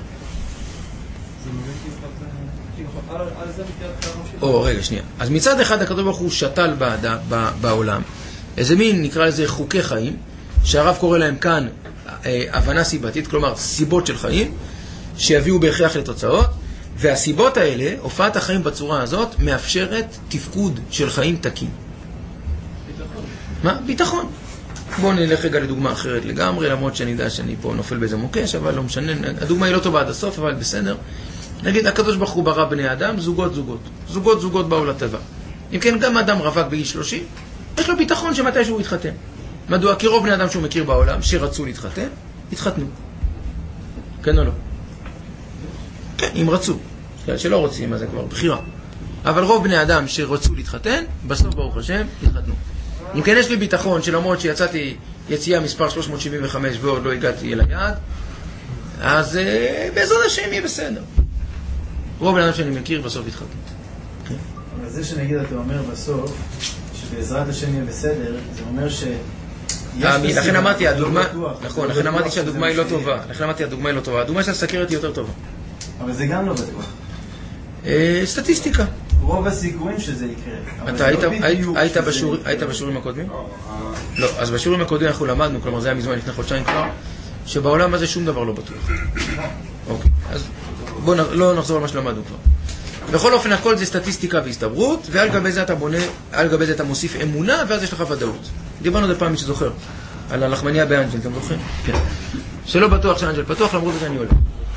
רגע, שנייה. אז מצד אחד הקדוש ברוך הוא שתל בעולם איזה מין, נקרא לזה חוקי חיים, שהרב קורא להם כאן הבנה סיבתית, כלומר סיבות של חיים שיביאו בהכרח לתוצאות, והסיבות האלה, הופעת החיים בצורה הזאת, מאפשרת תפקוד של חיים תקין. ביטחון. מה? ביטחון. בואו נלך רגע לדוגמה אחרת לגמרי, למרות שאני יודע שאני פה נופל באיזה מוקש, אבל לא משנה, הדוגמה היא לא טובה עד הסוף, אבל בסדר. נגיד, הקדוש ברוך הוא ברא בני אדם, זוגות באו לטבע. אם כן, גם אדם רווק בגיל 30, יש לו ביטחון שמתי שהוא יתחתן. מדוע? כי רוב בני אדם שהוא מכיר בעולם, שרצו להתחתן, התחתנו. כן או לא? כן, אם רצו. שלא רוצים, אז זה כבר בחירה. אבל רוב בני אדם שרצו להתחתן, בסוף ברוך השם, התחתנו. אם כן, יש לי ביטחון שלמרות שיצאתי יציאה מספר 375 ועוד לא הגעתי אל היעד, אז בעזרת השם יהיה בסדר. רוב האדם שאני מכיר בסוף יתחתן. אבל זה שנגיד אתה אומר בסוף, שבעזרת השם יהיה בסדר, זה אומר ש... לכן אמרתי, הדוגמה, נכון, לכן אמרתי שהדוגמה היא לא טובה. לכן אמרתי, הדוגמה היא לא טובה. הדוגמה של הסכרת היא יותר טובה. אבל זה גם לא בטוח. סטטיסטיקה. רוב הסיכויים שזה יקרה. אתה היית בשיעורים הקודמים? לא, אז בשיעורים הקודמים אנחנו למדנו, כלומר זה היה מזמן לפני חודשיים כבר, שבעולם הזה שום דבר לא בטוח. אוקיי, אז בואו לא נחזור על מה שלמדנו כבר. בכל אופן, הכל זה סטטיסטיקה והסתברות, ועל גבי זה אתה בונה, על גבי זה אתה מוסיף אמונה, ואז יש לך ודאות. דיברנו את זה פעם, מי שזוכר, על הלחמניה באנג'ל, אתם זוכרים? כן. שלא בטוח שאנג'ל פתוח, למרות שאני עולה.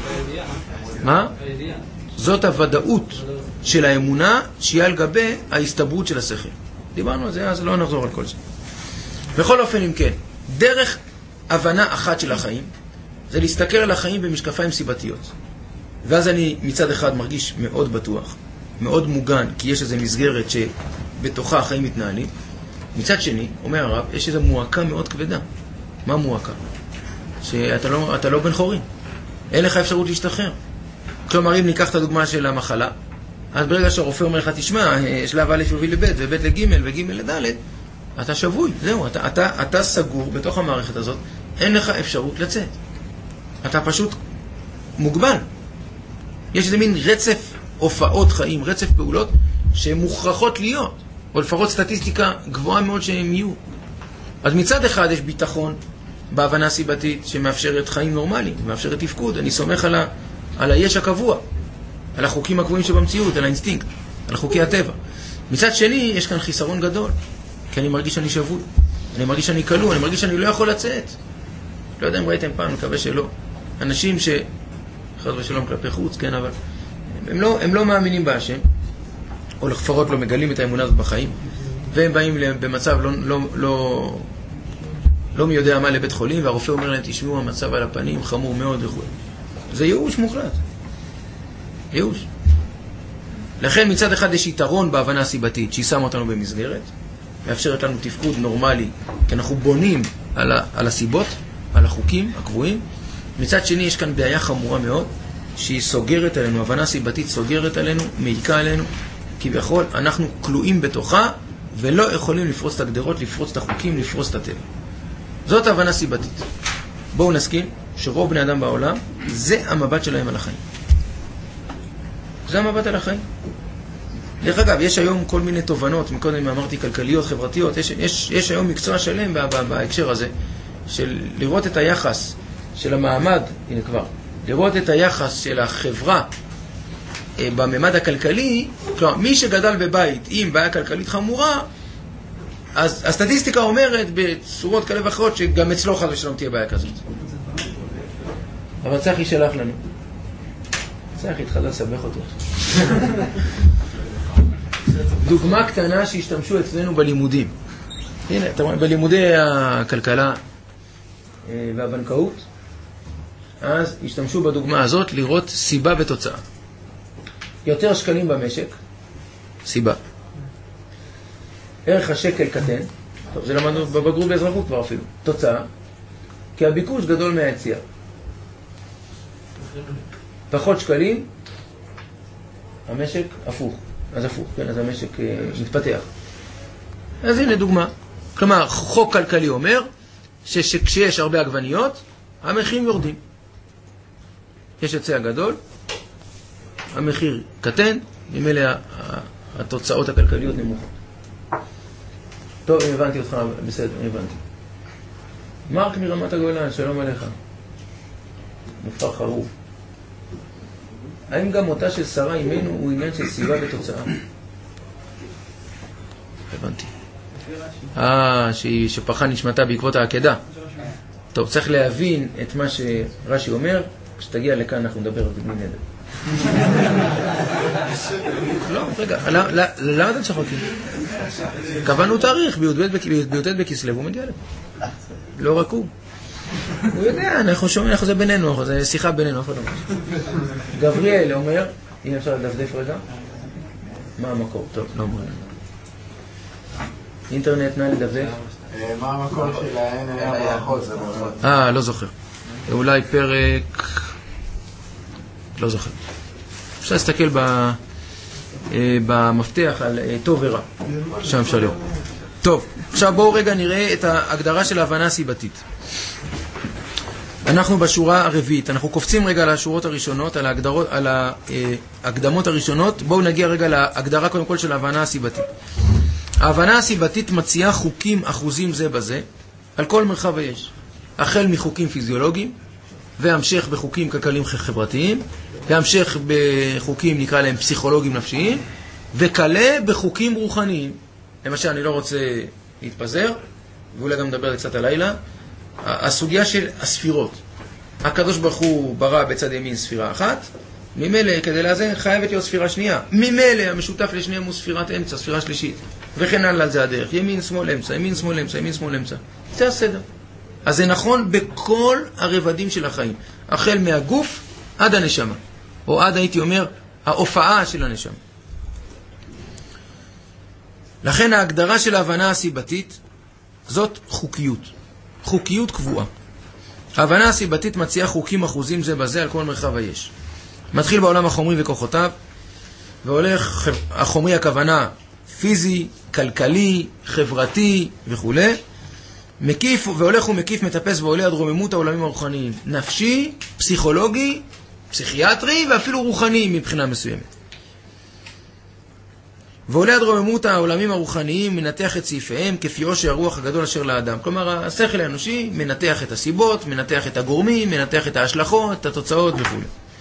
מה? זאת הוודאות של האמונה, שהיא על גבי ההסתברות של השכל. דיברנו על זה, אז לא נחזור על כל זה. בכל אופן, אם כן, דרך הבנה אחת של החיים, זה להסתכל על החיים במשקפיים סיבתיות. ואז אני מצד אחד מרגיש מאוד בטוח, מאוד מוגן, כי יש איזו מסגרת שבתוכה החיים מתנהלים. מצד שני, אומר הרב, יש איזו מועקה מאוד כבדה. מה מועקה? שאתה לא בן חורים. אין לך אפשרות להשתחרר. כלומר, אם ניקח את הדוגמה של המחלה, אז ברגע שהרופא אומר לך, תשמע, שלב א' יוביל לב' וב' לג' וג' לד', אתה שבוי, זהו, אתה סגור בתוך המערכת הזאת, אין לך אפשרות לצאת. אתה פשוט מוגבל. יש איזה מין רצף הופעות חיים, רצף פעולות שהן מוכרחות להיות, או לפחות סטטיסטיקה גבוהה מאוד שהן יהיו. אז מצד אחד יש ביטחון בהבנה סיבתית שמאפשרת חיים נורמליים, מאפשרת תפקוד. אני סומך על היש הקבוע, על החוקים הקבועים שבמציאות, על האינסטינקט, על חוקי הטבע. מצד שני, יש כאן חיסרון גדול, כי אני מרגיש שאני שבוי, אני מרגיש שאני כלוא, אני מרגיש שאני לא יכול לצאת. לא יודע אם ראיתם פעם, מקווה שלא. אנשים חס ושלום כלפי חוץ, כן, אבל הם לא מאמינים בהשם, או לפחות לא מגלים את האמונה הזאת בחיים, והם באים במצב לא מי יודע מה לבית חולים, והרופא אומר להם, תשמעו, המצב על הפנים חמור מאוד וכו'. זה ייאוש מוחלט. ייאוש. לכן מצד אחד יש יתרון בהבנה הסיבתית שהיא שמה אותנו במסגרת, מאפשרת לנו תפקוד נורמלי, כי אנחנו בונים על הסיבות, על החוקים הקבועים. מצד שני יש כאן בעיה חמורה מאוד, שהיא סוגרת עלינו, הבנה סיבתית סוגרת עלינו, מעיקה עלינו, כי בכל אנחנו כלואים בתוכה, ולא יכולים לפרוץ את הגדרות, לפרוץ את החוקים, לפרוץ את הטבע. זאת הבנה סיבתית. בואו נסכים שרוב בני אדם בעולם, זה המבט שלהם על החיים. זה המבט על החיים. דרך אגב, יש היום כל מיני תובנות, מקודם אמרתי כלכליות, חברתיות, יש היום מקצוע שלם בהקשר הזה, של לראות את היחס של המעמד, הנה כבר, לראות את היחס של החברה בממד הכלכלי. כלומר, מי שגדל בבית עם בעיה כלכלית חמורה, אז הסטטיסטיקה אומרת בצורות כאלה ואחרות שגם אצלו חד ושלום תהיה בעיה כזאת. אבל צחי שלח לנו. צחי התחלה לסבך אותו. דוגמה קטנה שהשתמשו אצלנו בלימודים. הנה, בלימודי הכלכלה והבנקאות, אז השתמשו בדוגמה הזאת לראות סיבה ותוצאה. יותר שקלים במשק, סיבה. ערך השקל קטן, טוב, זה למדנו בבגרות באזרחות כבר אפילו, תוצאה, כי הביקוש גדול מהיציאה. פחות שקלים, המשק הפוך, אז הפוך, כן, אז המשק מתפתח. אז הנה דוגמה. כלומר, חוק כלכלי אומר שכשיש הרבה עגבניות, המחירים יורדים. יש היצע גדול, המחיר קטן, ממילא התוצאות הכלכליות נמוכות. טוב, אם הבנתי אותך, בסדר, הבנתי. מרק מרמת הגולן, שלום עליך. מופר חרוב. האם גם מותה של שרה אימנו הוא עניין של סיבה ותוצאה? הבנתי. שפחה נשמתה בעקבות העקדה. טוב, צריך להבין את מה שרש"י אומר. כשתגיע לכאן אנחנו נדבר על זה בלי נדר. לא, רגע, למה אתם צוחקים? קבענו תאריך, בי"ט בכסלו, הוא מגיע לפה. לא רק הוא. הוא יודע, אנחנו שומעים, אנחנו זה בינינו, זה שיחה בינינו. גבריאל אומר, אם אפשר לדפדף רגע, מה המקור? טוב, לא אומר. אינטרנט, נא לדפדף. מה המקור שלהן היה ברכות? לא זוכר. אולי פרק לא זוכר. אפשר להסתכל במפתח על טוב ורע. שם אפשר לראות. טוב, עכשיו בואו רגע נראה את ההגדרה של ההבנה הסיבתית. אנחנו בשורה הרביעית, אנחנו קופצים רגע על השורות הראשונות, על ההקדמות הראשונות. בואו נגיע רגע להגדרה קודם כל של ההבנה הסיבתית. ההבנה הסיבתית מציעה חוקים אחוזים זה בזה, על כל מרחב היש. החל מחוקים פיזיולוגיים, והמשך בחוקים כלכליים חברתיים, והמשך בחוקים נקרא להם פסיכולוגיים נפשיים, וכלה בחוקים רוחניים. למשל, אני לא רוצה להתפזר, ואולי גם נדבר קצת הלילה, הסוגיה של הספירות. הקדוש ברוך הוא ברא בצד ימין ספירה אחת, ממילא כדי לאזן חייבת להיות ספירה שנייה. ממילא המשותף לשניהם הוא ספירת אמצע, ספירה שלישית. וכן הלאה זה הדרך. ימין, שמאל, אמצע, ימין, שמאל, אמצע, ימין, שמאל, אמצע. זה הסדר. אז זה נכון בכל הרבדים של החיים. החל מהגוף עד הנשמה. או עד, הייתי אומר, ההופעה של הנשמה. לכן ההגדרה של ההבנה הסיבתית זאת חוקיות. חוקיות קבועה. ההבנה הסיבתית מציעה חוקים אחוזים זה בזה על כל מרחב היש. מתחיל בעולם החומרי וכוחותיו, והולך החומרי הכוונה פיזי, כלכלי, חברתי וכו'. מקיף והולך ומקיף מטפס ועולה עד רוממות העולמים הרוחניים. נפשי, פסיכולוגי, פסיכיאטרי ואפילו רוחני מבחינה מסוימת. ועולה עד רוממות העולמים הרוחניים, מנתח את סעיפיהם כפיו שהרוח הגדול אשר לאדם. כלומר, השכל האנושי מנתח את הסיבות, מנתח את הגורמים, מנתח את ההשלכות, את התוצאות וכו'.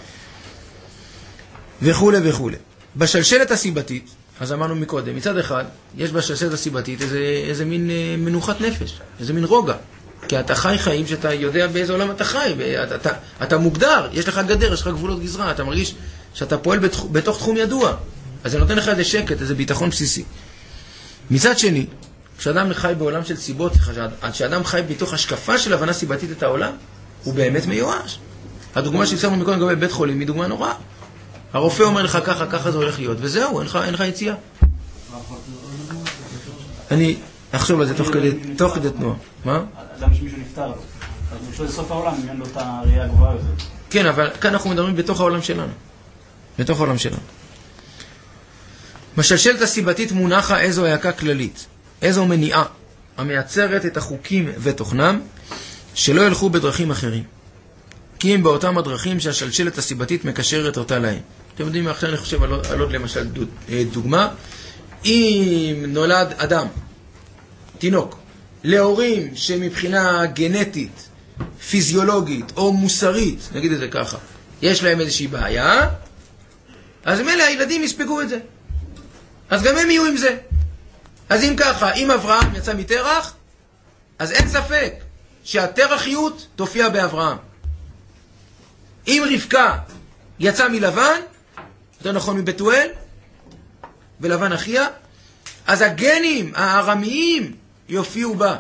וכו' וכו'. בשלשלת הסיבתית, אז אמרנו מקודם, מצד אחד, יש בשלשלת הסיבתית איזה מין מנוחת נפש, איזה מין רוגע. כי אתה חי חיים שאתה יודע באיזה עולם אתה חי, אתה מוגדר, יש לך גדר, יש לך גבולות גזרה, אתה מרגיש שאתה פועל בתוך תחום ידוע. אז זה נותן לך איזה שקט, איזה ביטחון בסיסי. מצד שני, כשאדם חי בעולם של סיבות, כשאדם חי בתוך השקפה של הבנה סיבתית את העולם, הוא באמת מיואש. הדוגמה שהצלנו מקודם לגבי בית חולים היא דוגמה נוראה. הרופא אומר לך ככה, ככה זה הולך להיות, וזהו, אין לך יציאה. אני אחשוב על זה תוך כדי תנועה. מה? אדם שמישהו נפטר, אז בשביל סוף העולם, אין לו את הראייה הגבוהה יותר. כן, אבל כאן אנחנו מדברים בתוך העולם שלנו. בתוך העולם שלנו. בשלשלת הסיבתית מונחה איזו העקה כללית, איזו מניעה, המייצרת את החוקים ותוכנם, שלא ילכו בדרכים אחרים. כי אם באותם הדרכים שהשלשלת הסיבתית מקשרת אותה להם. אתם יודעים, עכשיו אני חושב על עוד למשל דוגמה. אם נולד אדם, תינוק, להורים שמבחינה גנטית, פיזיולוגית או מוסרית, נגיד את זה ככה, יש להם איזושהי בעיה, אז מילא הילדים יספגו את זה. אז גם הם יהיו עם זה. אז אם ככה, אם אברהם יצא מתרח, אז אין ספק שהתרחיות תופיע באברהם. אם רבקה יצא מלבן, יותר נכון מבתואל, ולבן אחיה, אז הגנים הארמיים יופיעו בה.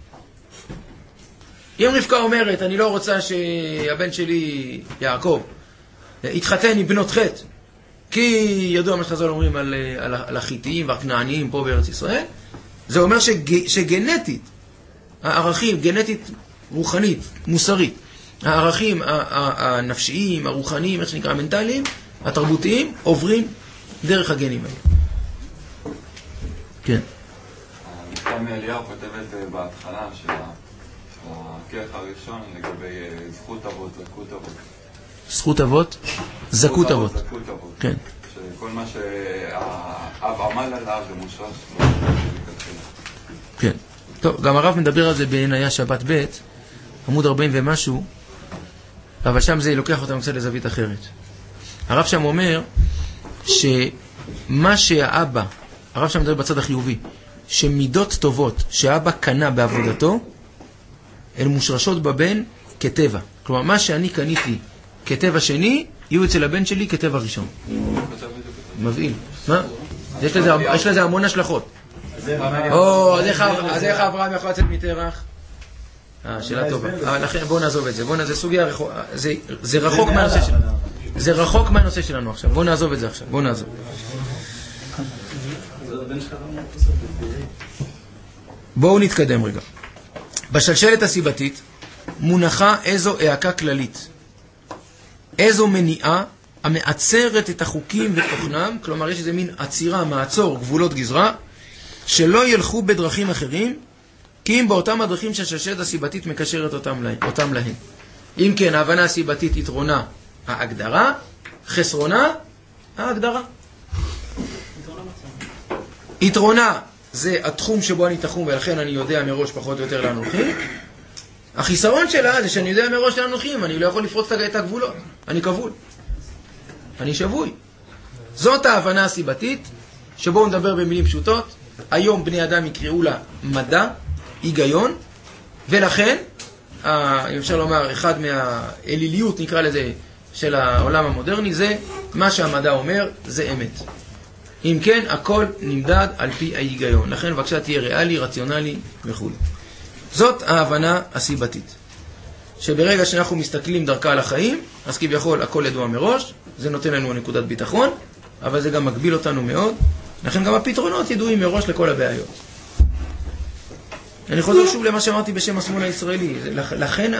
אם רבקה אומרת, אני לא רוצה שהבן שלי יעקב יתחתן עם בנות חטא, כי ידוע מה שחז"ל אומרים על החיתיים והכנעניים פה בארץ ישראל, זה אומר שגנטית, הערכים, גנטית רוחנית, מוסרית, הערכים הנפשיים, הרוחניים, איך שנקרא, המנטליים, התרבותיים, עוברים דרך הגנים האלה. כן. גם אליהו כותבת בהתחלה של הכרך הראשון לגבי זכות אבות, זכות אבות. זכות אבות? זכות אבות. זכות אבות. כן. שכל מה שהאב עמל עליו זה מושרש. כן. טוב, גם הרב מדבר על זה בעניה שבת ב', עמוד 40 ומשהו, אבל שם זה לוקח אותנו קצת לזווית אחרת. הרב שם אומר שמה שהאבא, הרב שם מדבר בצד החיובי, שמידות טובות שהאבא קנה בעבודתו, הן מושרשות בבן כטבע. כלומר, מה שאני קניתי כטבע שני, יהיו אצל הבן שלי כטבע ראשון. מבאים. מה? יש לזה המון השלכות. אז איך אברהם יכול לצאת מתרח? שאלה טובה. לכן בואו נעזוב את זה. זה סוגיה רחוק. זה רחוק מהנושא שלנו. זה רחוק מהנושא שלנו עכשיו. בואו נעזוב את זה עכשיו. בואו נעזוב. בואו נתקדם רגע. בשלשלת הסיבתית מונחה איזו העקה כללית, איזו מניעה המעצרת את החוקים ותוכנם, כלומר יש איזה מין עצירה, מעצור, גבולות גזרה, שלא ילכו בדרכים אחרים, כי אם באותם הדרכים שהשלשלת הסיבתית מקשרת אותם להן. אם כן, ההבנה הסיבתית יתרונה ההגדרה, חסרונה ההגדרה. יתרונה זה התחום שבו אני תחום, ולכן אני יודע מראש פחות או יותר לאן הולכים. החיסרון שלה זה שאני יודע מראש לאן הולכים, אני לא יכול לפרוץ את הגבולות, אני כבול, אני שבוי. זאת ההבנה הסיבתית, שבו נדבר במילים פשוטות. היום בני אדם יקראו לה מדע, היגיון, ולכן, אפשר לומר, אחד מהאליליות נקרא לזה של העולם המודרני, זה מה שהמדע אומר, זה אמת. אם כן, הכל נמדד על פי ההיגיון. לכן, בבקשה תהיה ריאלי, רציונלי וכו'. זאת ההבנה הסיבתית. שברגע שאנחנו מסתכלים דרכה על החיים, אז כביכול הכל ידוע מראש, זה נותן לנו נקודת ביטחון, אבל זה גם מגביל אותנו מאוד. לכן גם הפתרונות ידועים מראש לכל הבעיות. אני חוזר שוב למה שאמרתי בשם השמאל הישראלי. לכן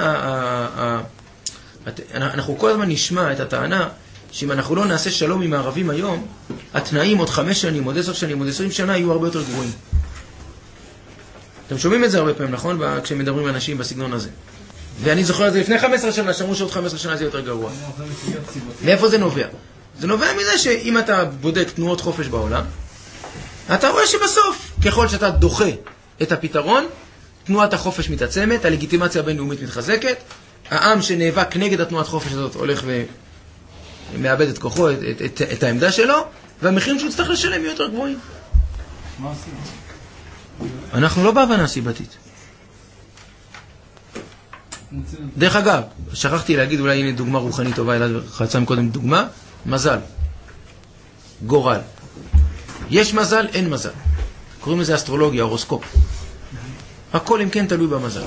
אנחנו כל הזמן נשמע את הטענה שאם אנחנו לא נעשה שלום עם הערבים היום, התנאים עוד 5 שנים, עוד 10 שנים, עוד 20 שנה יהיו הרבה יותר גרועים. אתם שומעים את זה הרבה פעמים, נכון? כשמדברים עם אנשים בסגנון הזה. ואני זוכר את זה לפני 15 שנה, שאמרו שעוד 15 שנה זה יותר גרוע. מאיפה זה נובע? זה נובע מזה שאם אתה בודק תנועות חופש בעולם, אתה רואה שבסוף, ככל שאתה דוחה את הפתרון, תנועת החופש מתעצמת, הלגיטימציה הבינלאומית מתחזקת, העם שנאבק נגד התנועת חופש הזאת הולך ומאבד את כוחו, את העמדה שלו, והמחירים שהוא צריך לשלם יהיו יותר גבוהים. מה עושים? אנחנו לא בהבנה סיבתית. דרך אגב, שכחתי להגיד, אולי הנה דוגמה רוחנית טובה, אלא חצה מקודם דוגמה, מזל, גורל. יש מזל, אין מזל. קוראים לזה אסטרולוגיה, הורוסקופ. הכל אם כן תלוי במזל.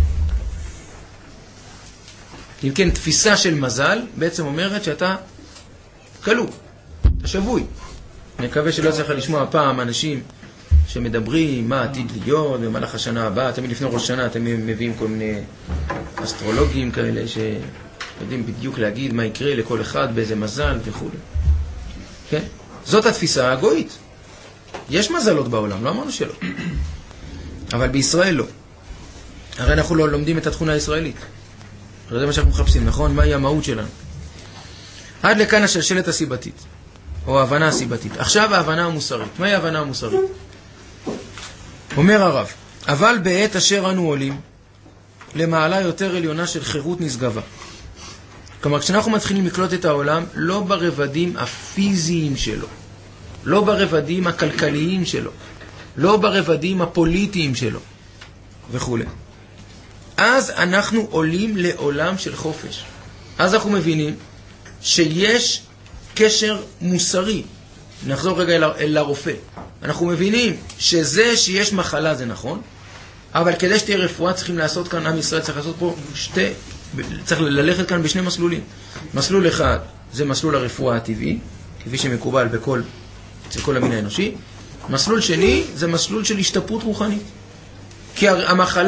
אם כן, תפיסה של מזל בעצם אומרת שאתה כלוא, אתה שבוי. אני מקווה שלא צריך לשמוע פעם אנשים שמדברים מה עתיד להיות במהלך השנה הבאה. תמיד לפני ראש שנה אתם מביאים כל מיני אסטרולוגים כאלה שיודעים בדיוק להגיד מה יקרה לכל אחד באיזה מזל וכו'. כן? זאת התפיסה הגויית. יש מזלות בעולם, לא אמרנו שלא. אבל בישראל לא. הרי אנחנו לא לומדים את התכונה הישראלית. זה מה שאנחנו מחפשים, נכון? מהי המהות שלנו? עד לכאן השלשלת הסיבתית, או ההבנה הסיבתית. עכשיו ההבנה המוסרית. מהי ההבנה המוסרית? אומר הרב, אבל בעת אשר אנו עולים למעלה יותר עליונה של חירות נשגבה. כלומר, כשאנחנו מתחילים לקלוט את העולם, לא ברבדים הפיזיים שלו, לא ברבדים הכלכליים שלו, לא ברבדים הפוליטיים שלו, וכו'. אז אנחנו עולים לעולם של חופש. אז אנחנו מבינים שיש קשר מוסרי. נחזור רגע אל הרופא. אנחנו מבינים שזה שיש מחלה זה נכון, אבל כדי שתהיה רפואה צריכים לעשות כאן, עם ישראל צריך לעשות פה צריך ללכת כאן בשני מסלולים. מסלול אחד זה מסלול הרפואה הטבעי, כפי שמקובל אצל כל המין האנושי. מסלול שני זה מסלול של השתפרות רוחנית. כי המחלה